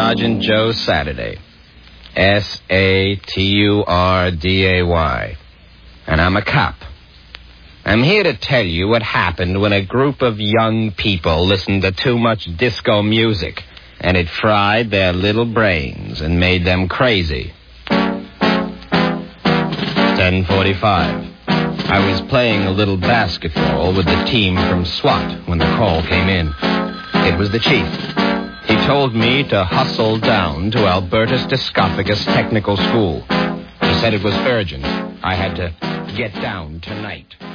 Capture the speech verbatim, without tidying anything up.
Sergeant Joe Saturday. S A T U R D A Y. And I'm a cop. I'm here to tell you what happened when a group of young people listened to too much disco music, and it fried their little brains and made them crazy. ten forty-five. I was playing a little basketball with the team from SWAT when the call came in. It was the chief. He told me to hustle down to Albertus Discophagus Technical School. He said it was urgent. I had to get down tonight.